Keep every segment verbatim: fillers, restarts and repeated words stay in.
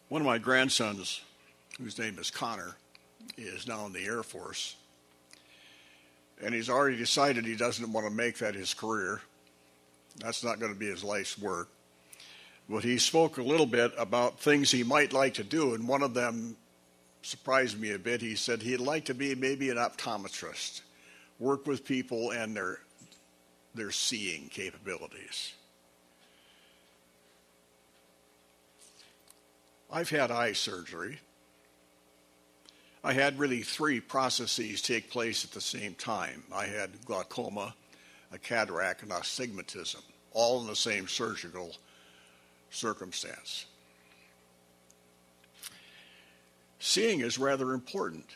One of my grandsons, whose name is Connor, is now in the Air Force. And he's already decided he doesn't want to make that his career. That's not going to be his life's work. But he spoke a little bit about things he might like to do, and one of them surprised me a bit. He said he'd like to be maybe an optometrist, work with people and their their seeing capabilities. I've had eye surgery. I had really three processes take place at the same time. I had glaucoma, a cataract, and astigmatism, all in the same surgical circumstance. Seeing is rather important.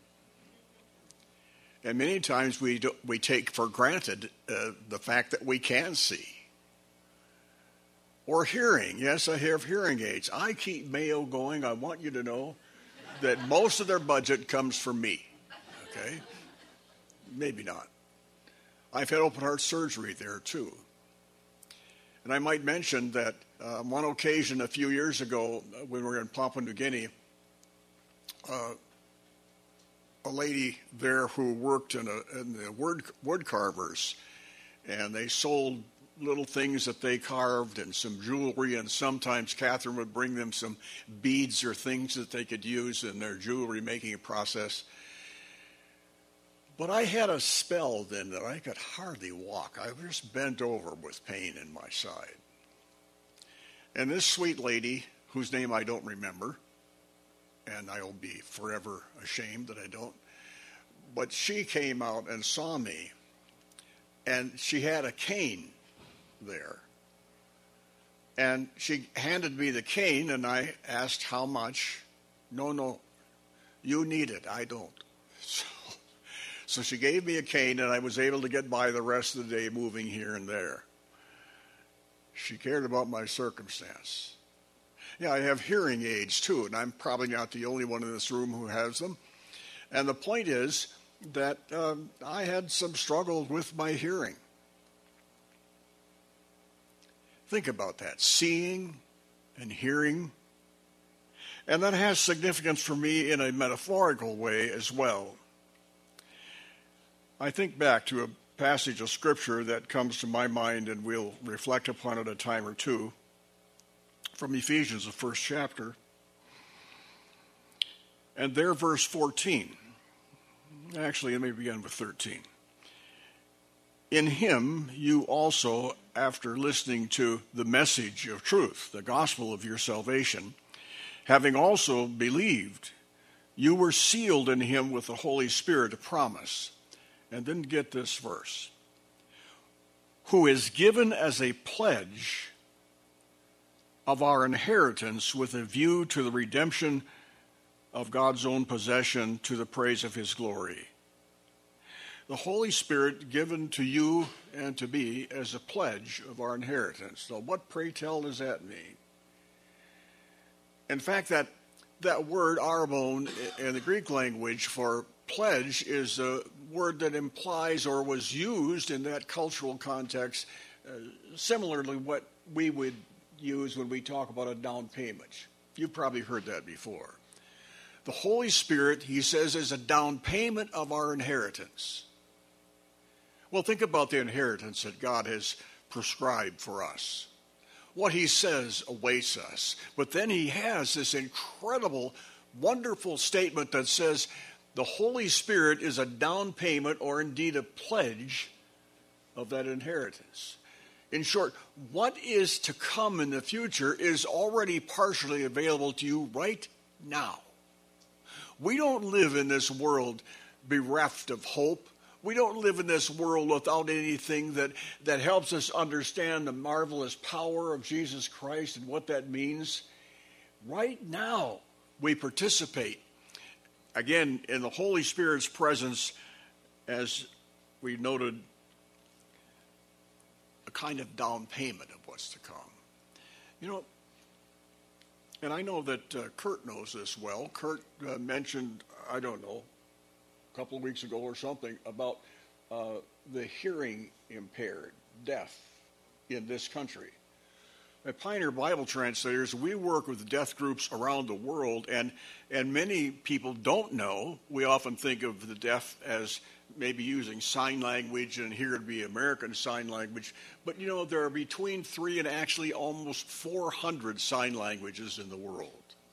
And many times we do, we take for granted uh, the fact that we can see. Or hearing. Yes, I have hearing aids. I keep Mayo going. I want you to know that most of their budget comes from me. Okay? Maybe not. I've had open heart surgery there too. And I might mention that uh, on one occasion a few years ago when we were in Papua New Guinea, uh, a lady there who worked in, a, in the wood, wood carvers, and they sold little things that they carved and some jewelry, and sometimes Catherine would bring them some beads or things that they could use in their jewelry making process. But I had a spell then that I could hardly walk. I was just bent over with pain in my side. And this sweet lady, whose name I don't remember, and I will be forever ashamed that I don't, but she came out and saw me, and she had a cane there. And she handed me the cane, and I asked how much. No, no, you need it, I don't. So, so she gave me a cane, and I was able to get by the rest of the day moving here and there. She cared about my circumstance. Yeah, I have hearing aids too, and I'm probably not the only one in this room who has them. And the point is that um, I had some struggle with my hearing. Think about that, seeing and hearing. And that has significance for me in a metaphorical way as well. I think back to a passage of Scripture that comes to my mind, and we'll reflect upon it a time or two, from Ephesians, the first chapter. And there, verse fourteen. Actually, let me begin with thirteen. In him you also, after listening to the message of truth, the gospel of your salvation, having also believed, you were sealed in him with the Holy Spirit of promise. And then get this verse. Who is given as a pledge of our inheritance with a view to the redemption of God's own possession to the praise of his glory. The Holy Spirit given to you and to me as a pledge of our inheritance. So what, pray tell, does that mean? In fact, that, that word, arbon, in the Greek language for pledge is a word that implies or was used in that cultural context, uh, similarly what we would use when we talk about a down payment. You've probably heard that before. The Holy Spirit, he says, is a down payment of our inheritance. Well, think about the inheritance that God has prescribed for us. What he says awaits us. But then he has this incredible, wonderful statement that says the Holy Spirit is a down payment or indeed a pledge of that inheritance. In short, what is to come in the future is already partially available to you right now. We don't live in this world bereft of hope. We don't live in this world without anything that, that helps us understand the marvelous power of Jesus Christ and what that means. Right now, we participate, again, in the Holy Spirit's presence, as we noted, a kind of down payment of what's to come. You know, and I know that uh, Kurt knows this well. Kurt uh, mentioned, I don't know, a couple of weeks ago or something, about uh, the hearing impaired, deaf in this country. At Pioneer Bible Translators, we work with deaf groups around the world, and, and many people don't know. We often think of the deaf as maybe using sign language, and here it'd be American Sign Language. But, you know, there are between three and actually almost four hundred sign languages in the world.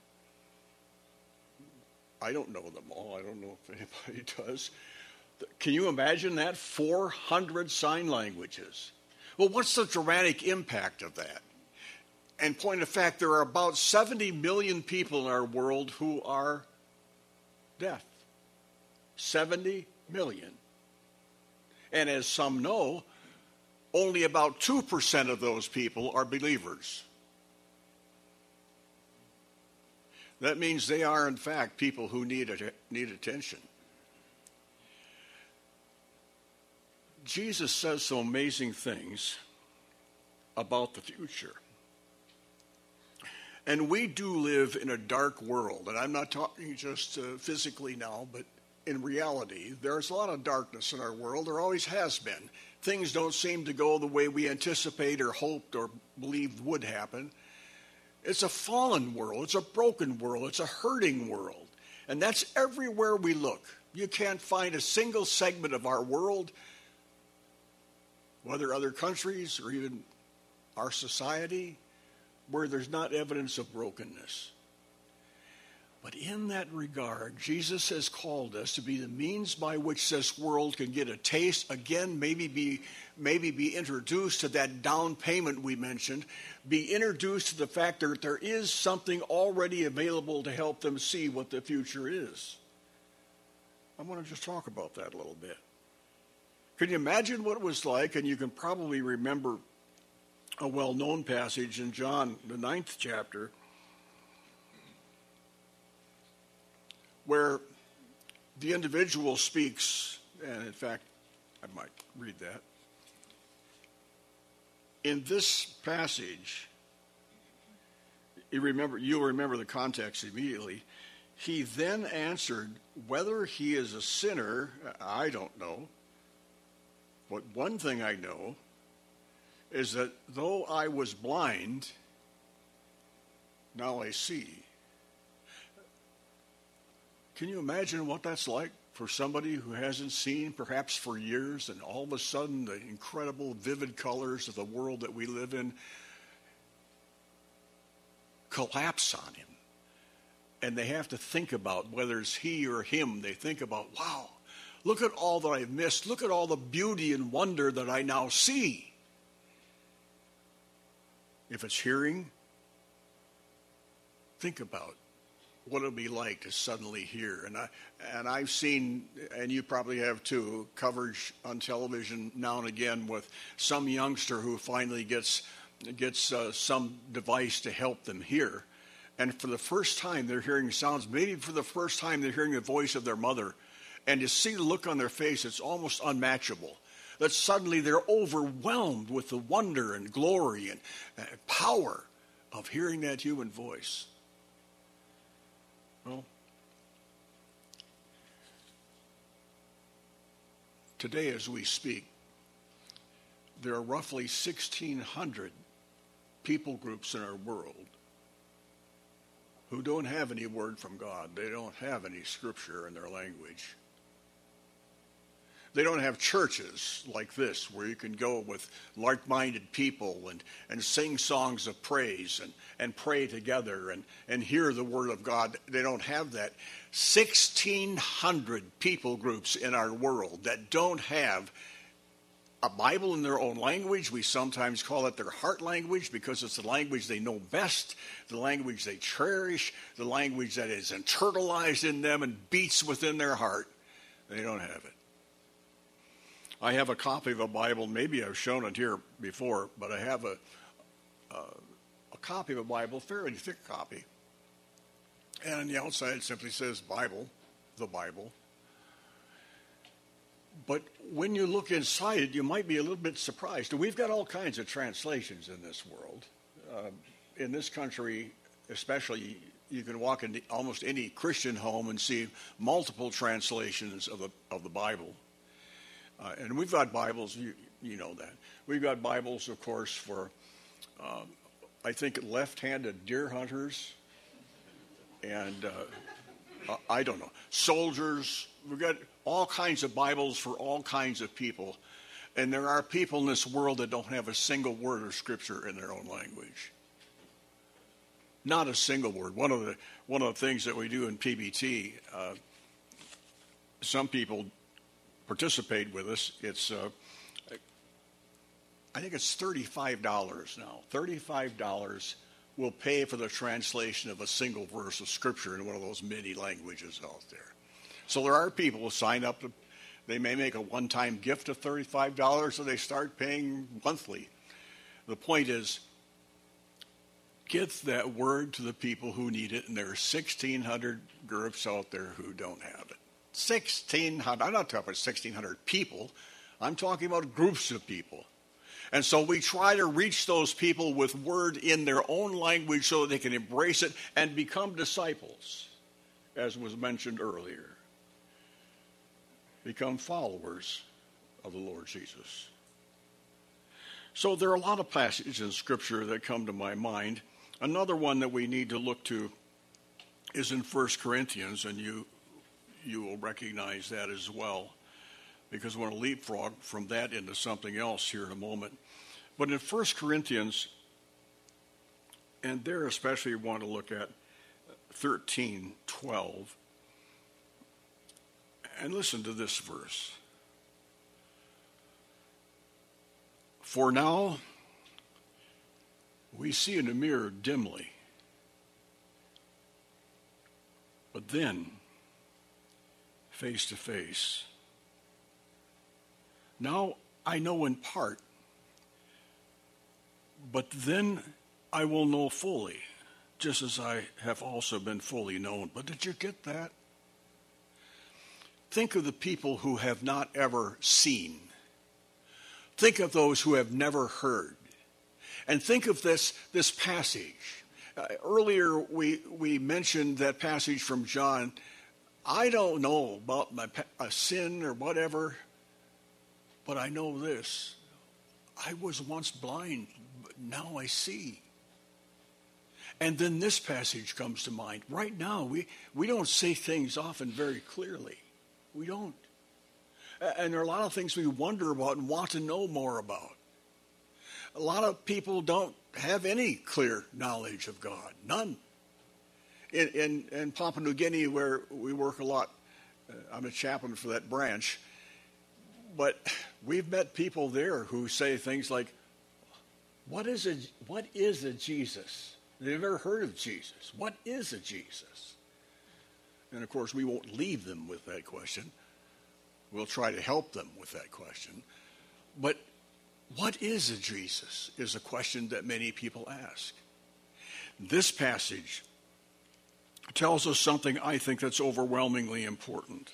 I don't know them all. I don't know if anybody does. Can you imagine that? four hundred sign languages. Well, what's the dramatic impact of that? And point of fact, there are about seventy million people in our world who are deaf. seventy million. And as some know, only about two percent of those people are believers. That means they are, in fact, people who need, need attention. Jesus says some amazing things about the future. And we do live in a dark world, and I'm not talking just uh, physically now, but in reality, there's a lot of darkness in our world. There always has been. Things don't seem to go the way we anticipate or hoped or believed would happen. It's a fallen world. It's a broken world. It's a hurting world. And that's everywhere we look. You can't find a single segment of our world, whether other countries or even our society, where there's not evidence of brokenness. But in that regard, Jesus has called us to be the means by which this world can get a taste, again, maybe be, maybe be introduced to that down payment we mentioned, be introduced to the fact that there is something already available to help them see what the future is. I want to just talk about that a little bit. Can you imagine what it was like? And you can probably remember a well-known passage in John, the ninth chapter, where the individual speaks, and in fact, I might read that. In this passage, you remember, you'll remember the context immediately. He then answered, whether he is a sinner, I don't know. But one thing I know is that though I was blind, now I see. Can you imagine what that's like for somebody who hasn't seen perhaps for years, and all of a sudden the incredible vivid colors of the world that we live in collapse on him? And they have to think about whether it's he or him. They think about, wow, look at all that I've missed. Look at all the beauty and wonder that I now see. If it's hearing, think about what it'll be like to suddenly hear. And, I, and I've seen, and you probably have too, coverage on television now and again with some youngster who finally gets, gets uh, some device to help them hear. And for the first time they're hearing sounds, maybe for the first time they're hearing the voice of their mother. And to see the look on their face, it's almost unmatchable. That suddenly they're overwhelmed with the wonder and glory and uh, power of hearing that human voice. Well, today as we speak, there are roughly sixteen hundred people groups in our world who don't have any word from God. They don't have any scripture in their language. They don't have churches like this where you can go with like-minded people and, and sing songs of praise and, and pray together and, and hear the word of God. They don't have that. sixteen hundred people groups in our world that don't have a Bible in their own language. We sometimes call it their heart language because it's the language they know best, the language they cherish, the language that is internalized in them and beats within their heart. They don't have it. I have a copy of a Bible. Maybe I've shown it here before, but I have a, uh, a copy of a Bible, fairly thick copy. And on the outside it simply says Bible, the Bible. But when you look inside it, you might be a little bit surprised. We've got all kinds of translations in this world. Uh, in this country, especially, you can walk into almost any Christian home and see multiple translations of the of the Bible. Uh, and we've got Bibles, you, you know that. We've got Bibles, of course, for um, I think, left-handed deer hunters, and uh, I don't know, soldiers. We've got all kinds of Bibles for all kinds of people. And there are people in this world that don't have a single word of Scripture in their own language. Not a single word. One of the one of the things that we do in P B T, uh, some people participate with us. It's uh, I think it's thirty-five dollars now. thirty-five dollars will pay for the translation of a single verse of Scripture in one of those many languages out there. So there are people who sign up to. They may make a one-time gift of thirty-five dollars, or they start paying monthly. The point is, get that word to the people who need it, and there are sixteen hundred groups out there who don't have it. sixteen hundred. I'm not talking about sixteen hundred people. I'm talking about groups of people. And so we try to reach those people with word in their own language so that they can embrace it and become disciples, as was mentioned earlier. Become followers of the Lord Jesus. So there are a lot of passages in Scripture that come to my mind. Another one that we need to look to is in First Corinthians, and you you will recognize that as well, because I want to leapfrog from that into something else here in a moment. But in First Corinthians, and there especially you want to look at thirteen twelve, and listen to this verse. For now, we see in a mirror dimly, but then, face to face. Now I know in part, but then I will know fully, just as I have also been fully known. But did you get that? Think of the people who have not ever seen. Think of those who have never heard. And think of this, this passage. Uh, earlier we, we mentioned that passage from John. I don't know about my a sin or whatever, but I know this. I was once blind, but now I see. And then this passage comes to mind. Right now, we, we don't say things often very clearly. We don't. And there are a lot of things we wonder about and want to know more about. A lot of people don't have any clear knowledge of God. None. In, in, in Papua New Guinea, where we work a lot, uh, I'm a chaplain for that branch, but we've met people there who say things like, what is a, what is a Jesus? They've never heard of Jesus. What is a Jesus? And of course, we won't leave them with that question. We'll try to help them with that question. But what is a Jesus is a question that many people ask. This passage tells us something I think that's overwhelmingly important.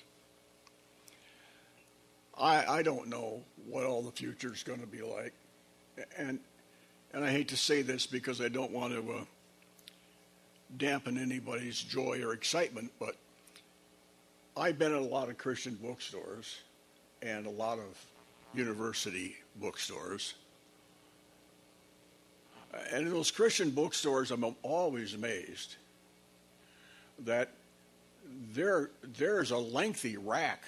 I, I don't know what all the future is going to be like. And, and I hate to say this because I don't want to uh, dampen anybody's joy or excitement, but I've been at a lot of Christian bookstores and a lot of university bookstores. And in those Christian bookstores, I'm always amazed that there there's a lengthy rack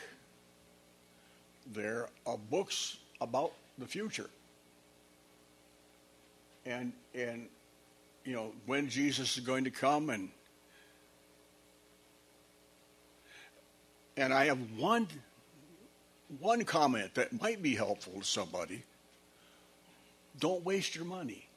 there of books about the future. And, and you know, when Jesus is going to come, and And I have one, one comment that might be helpful to somebody. Don't waste your money.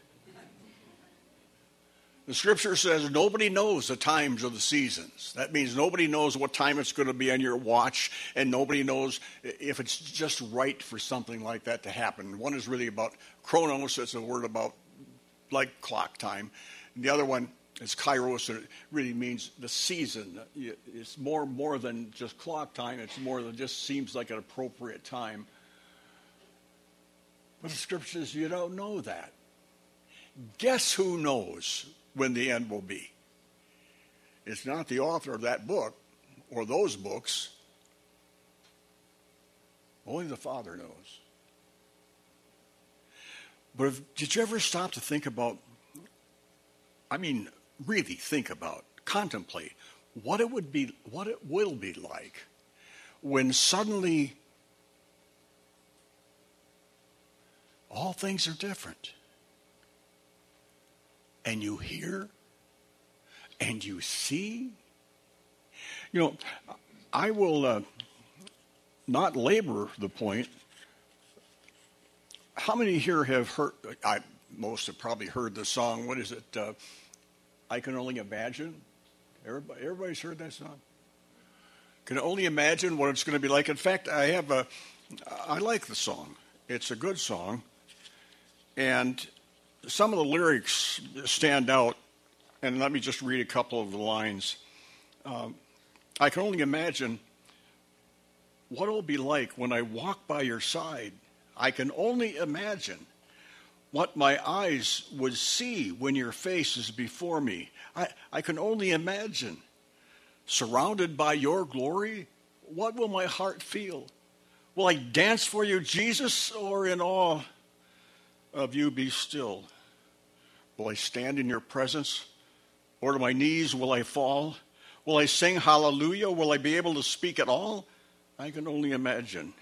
The Scripture says nobody knows the times of the seasons. That means nobody knows what time it's going to be on your watch, and nobody knows if it's just right for something like that to happen. One is really about chronos. It's a word about like clock time. And the other one, it's kairos, and it really means the season. It's more more than just clock time. It's more than just seems like an appropriate time. But the Scripture says you don't know that. Guess who knows when the end will be? It's not the author of that book or those books. Only the Father knows. But if, did you ever stop to think about I mean, really think about, contemplate what it would be, what it will be like when suddenly all things are different. And you hear and you see. You know, I will uh, not labor the point. How many here have heard, I, most have probably heard the song, what is it, uh, I Can Only Imagine? Everybody, everybody's heard that song? Can only imagine what it's going to be like. In fact, I have a, I like the song. It's a good song. And some of the lyrics stand out. And let me just read a couple of the lines. Um, I can only imagine what it'll be like when I walk by your side. I can only imagine what my eyes would see when your face is before me. I, I can only imagine. Surrounded by your glory, what will my heart feel? Will I dance for you, Jesus, or in awe of you be still? Will I stand in your presence, or to my knees will I fall? Will I sing hallelujah? Will I be able to speak at all? I can only imagine.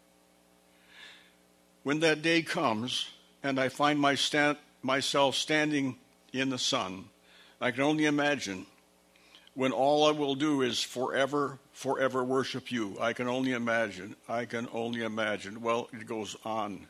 When that day comes and I find my stand, myself standing in the sun, I can only imagine when all I will do is forever, forever worship you. I can only imagine. I can only imagine. Well, it goes on.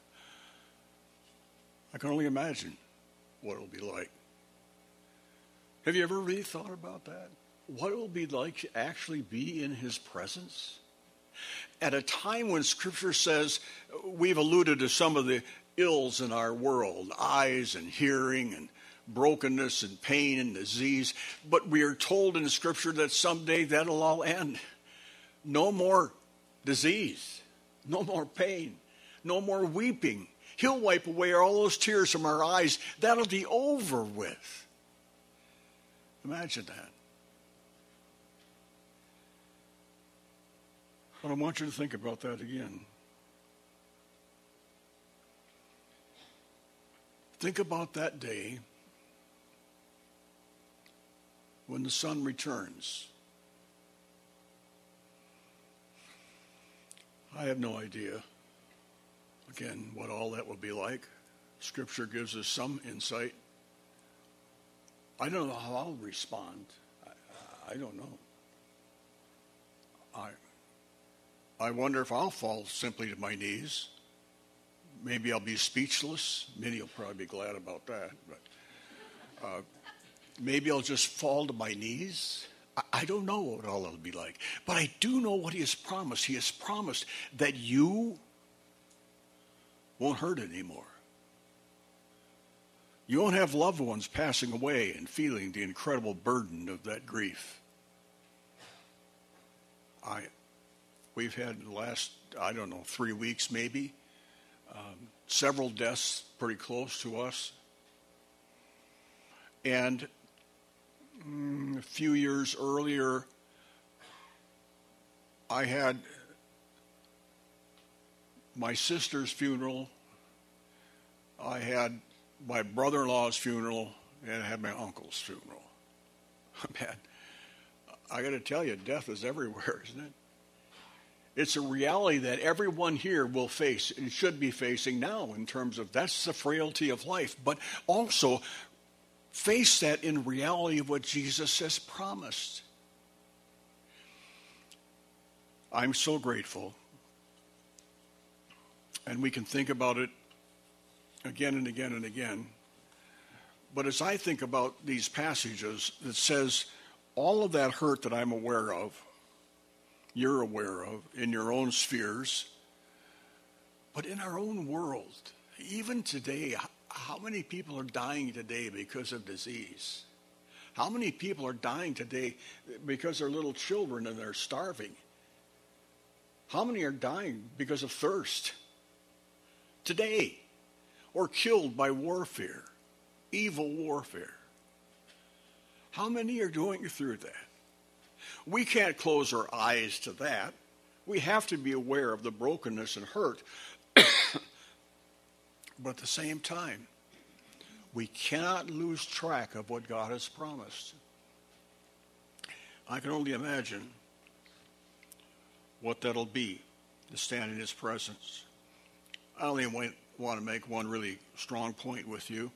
I can only imagine what it'll be like. Have you ever really thought about that? What it will be like to actually be in his presence? At a time when Scripture says, we've alluded to some of the ills in our world, eyes and hearing and brokenness and pain and disease, but we are told in Scripture that someday that'll all end. No more disease, no more pain, no more weeping. He'll wipe away all those tears from our eyes. That'll be over with. Imagine that. But I want you to think about that again. Think about that day when the sun returns. I have no idea, again, what all that will be like. Scripture gives us some insight. I don't know how I'll respond. I, I don't know. I I wonder if I'll fall simply to my knees. Maybe I'll be speechless. Many will probably be glad about that. But uh, maybe I'll just fall to my knees. I, I don't know what all it'll be like. But I do know what he has promised. He has promised that you won't hurt anymore. You won't have loved ones passing away and feeling the incredible burden of that grief. I, we've had the last, I don't know, three weeks maybe, um, several deaths pretty close to us. And mm, a few years earlier, I had my sister's funeral. I had my brother-in-law's funeral, and I had my uncle's funeral. Man, I got to tell you, death is everywhere, isn't it? It's a reality that everyone here will face and should be facing now in terms of that's the frailty of life, but also face that in reality of what Jesus has promised. I'm so grateful, and we can think about it again and again and again. But as I think about these passages that says all of that hurt that I'm aware of, you're aware of in your own spheres, but in our own world, even today, how many people are dying today because of disease? How many people are dying today because they're little children and they're starving? How many are dying because of thirst today? Or killed by warfare, evil warfare. How many are going through that? We can't close our eyes to that. We have to be aware of the brokenness and hurt. But at the same time, We cannot lose track of what God has promised. I can only imagine what that'll be to stand in his presence. I only want to make one really strong point with you.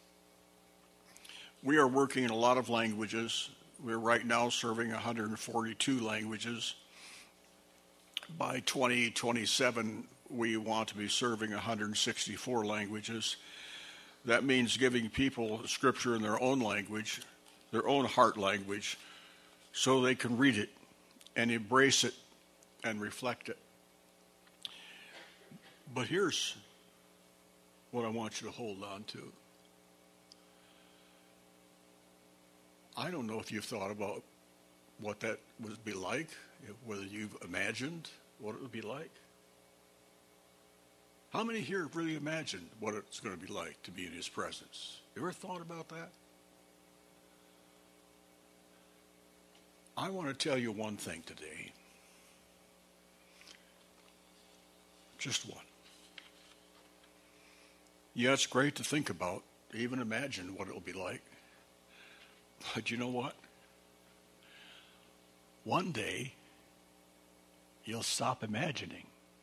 We are working in a lot of languages. We're right now serving one hundred forty-two languages. By twenty twenty-seven, we want to be serving one hundred sixty-four languages. That means giving people Scripture in their own language, their own heart language, so they can read it and embrace it and reflect it. But here's what I want you to hold on to. I don't know if you've thought about what that would be like, whether you've imagined what it would be like. How many here have really imagined what it's going to be like to be in his presence? You ever thought about that? I want to tell you one thing today. Just one. Yeah, it's great to think about, even imagine what it'll be like. But you know what? One day, you'll stop imagining,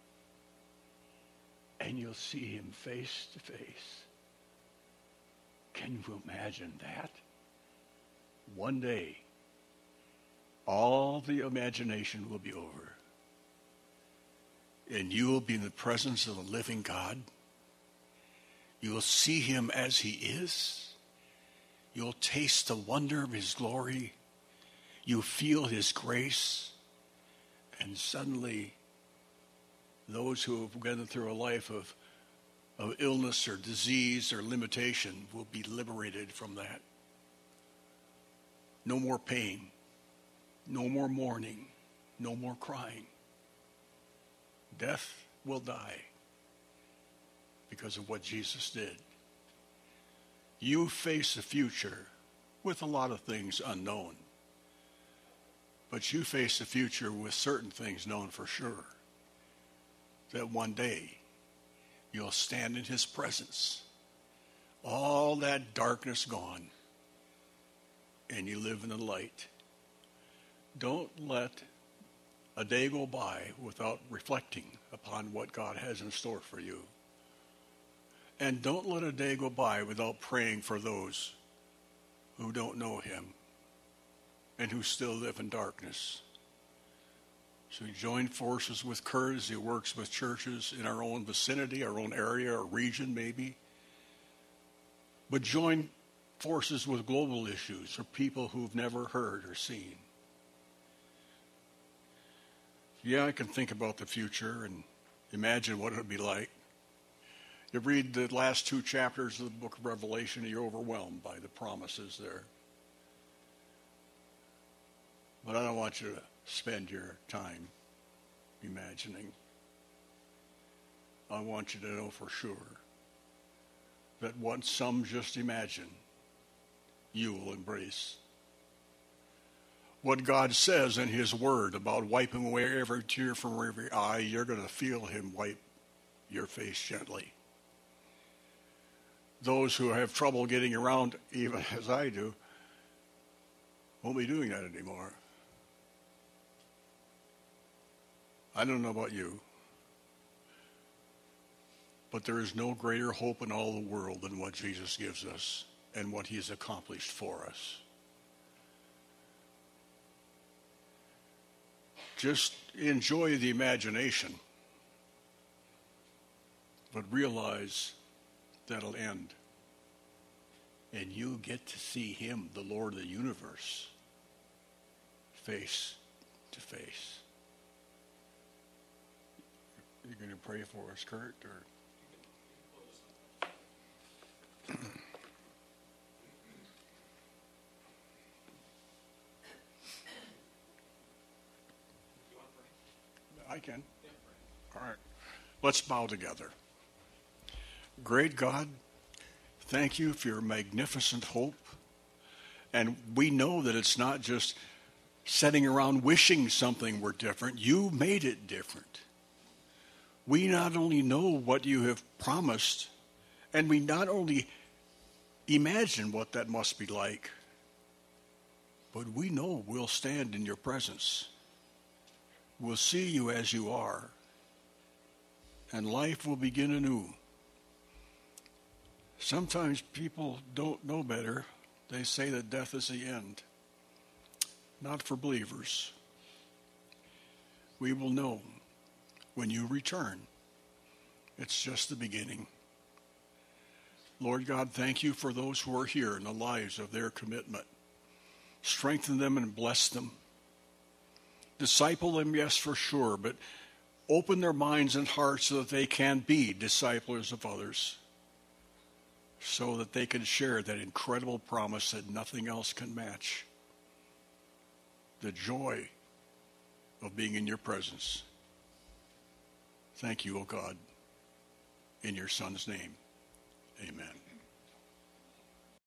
and you'll see him face to face. Can you imagine that? One day, all the imagination will be over, and you will be in the presence of the living God. You will see him as he is. You'll taste the wonder of his glory. You'll feel his grace. And suddenly, those who have gone through a life of, of illness or disease or limitation will be liberated from that. No more pain. No more mourning. No more crying. Death will die because of what Jesus did. You face the future with a lot of things unknown. But you face the future with certain things known for sure. That one day you'll stand in his presence. All that darkness gone. And you live in the light. Don't let a day go by without reflecting upon what God has in store for you. And don't let a day go by without praying for those who don't know him and who still live in darkness. So join forces with Kurt as he works with churches in our own vicinity, our own area, or region maybe. But join forces with global issues for people who've never heard or seen. Yeah, I can think about the future and imagine what it would be like. You read the last two chapters of the book of Revelation, and you're overwhelmed by the promises there. But I don't want you to spend your time imagining. I want you to know for sure that what some just imagine, you will embrace. What God says in his word about wiping away every tear from every eye, you're going to feel him wipe your face gently. Those who have trouble getting around, even as I do, won't be doing that anymore. I don't know about you, but there is no greater hope in all the world than what Jesus gives us and what he has accomplished for us. Just enjoy the imagination, but realize that'll end. And you get to see him, the Lord of the universe, face to face. You're going to pray for us, Kurt? Or I can. All right. Let's bow together. Great God, thank you for your magnificent hope. And we know that it's not just sitting around wishing something were different. You made it different. We not only know what you have promised, and we not only imagine what that must be like. But we know we'll stand in your presence. We'll see you as you are. And life will begin anew. Sometimes people don't know better. They say that death is the end. Not for believers. We will know when you return. It's just the beginning. Lord God, thank you for those who are here in the lives of their commitment. Strengthen them and bless them. Disciple them, yes, for sure, but open their minds and hearts so that they can be disciplers of others, so that they can share that incredible promise that nothing else can match. The joy of being in your presence. Thank you, O God, in your Son's name. Amen.